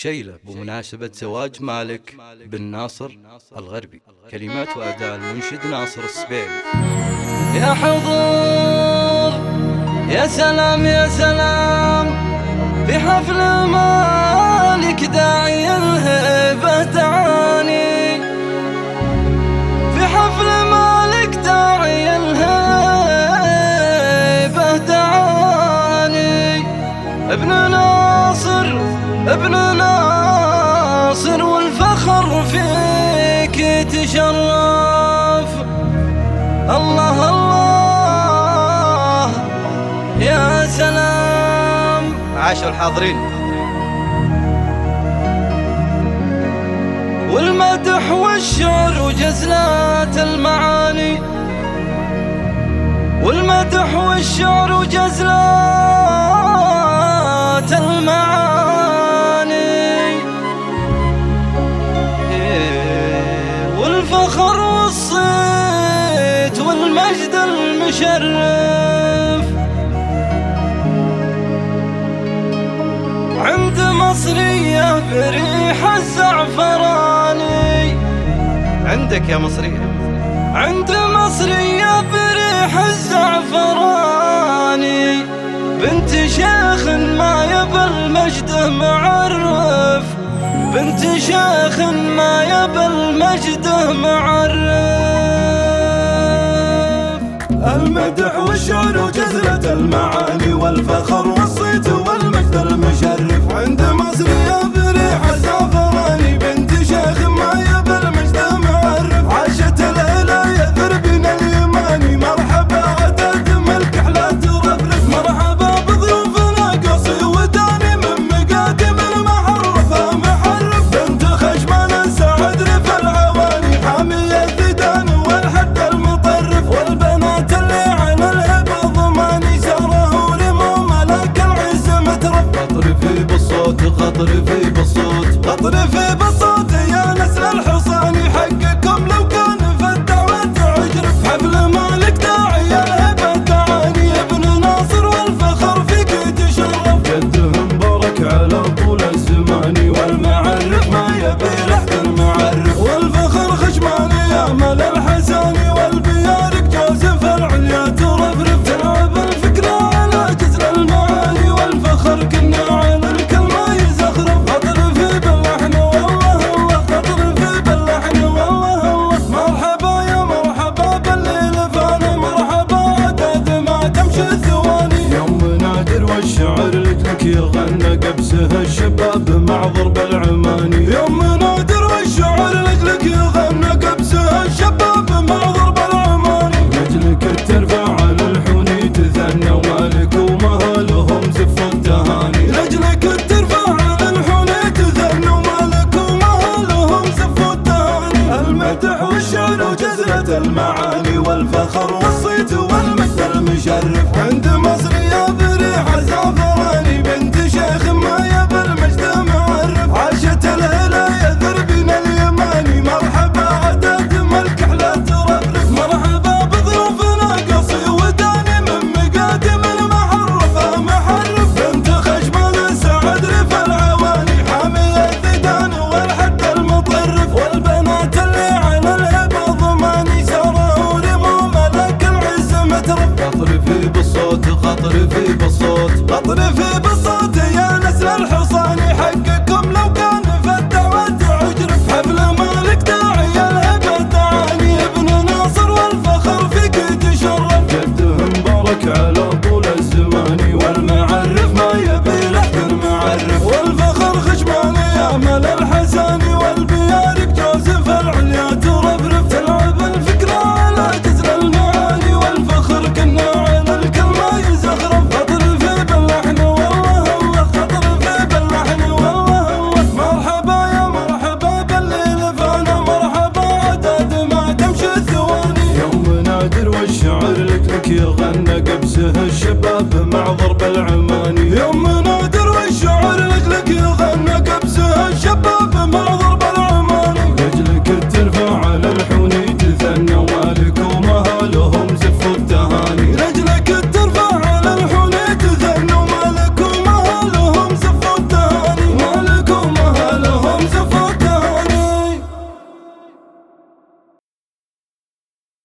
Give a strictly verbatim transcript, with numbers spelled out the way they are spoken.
شيلة بمناسبة زواج مالك بن ناصر الغربي. كلمات وأداء المنشد ناصر السبيعي. يا حضور يا سلام يا سلام في حفل مالك داعي الهيبة تعاني، في حفل مالك داعي الهيبة تعاني. ابن ناصر ابن ناصر والفخر فيك يتشرف. الله الله يا سلام. عاشوا الحاضرين. والمدح والشعر وجزلات المعاني، والمدح والشعر وجزلات المعاني، والفخر والصيت والمجد المشرف. عند مصرية بريح الزعفراني. عندك يا مصرية. عند مصرية بريح الزعفراني، بنت شيخ ما يبل مجده معرف، بنت شيخ ما يبل مجده معرف. المدح والشعر وجزلة المعاني، والفخر والصيت والمجد المشرف. عند مصرية بريح الزعفراني، بنت شيخ ما يبل مجده معرف. عاشت الليلة يثربنا اليماني، مرحبا عدد ملك احلى ترفرف. مرحبا بضيوفنا قصي وداني من مقادم المحرف. محرف بنت خشمان سعد رف العواني، حامية الثدان والحد المطرف. والبنات اللي على الهبة ضماني، ساره ورموا ملاك العز مترف. قطرفي بالصوت قطرفي بالصوت قطرفي بالصوت يا نسل الحصاني، حقكم لو كان في الدعوة عجرف. حفل مالك داعي الهبة تعاني، ابن ناصر والفخر فيك يتشرف. جده مبارك على طول الزمان، والمعرف ما يبي لحد المعرف. والفخر خشماني يا مال الحساني، والبيارق جوزف العليا ترفرف. تلعب الفكرة على جزر المعاني، والفخر كنا على الكلمة يزخرف. قطرفي باللحن والله الله، قطرفي باللحن والله الله. مرحبا يا مرحبا بالليل فانا، مرحبا عدد ما تمشي الثواني. يوم نادر والشعر لك يغنى، قبسه الشباب مع ضرب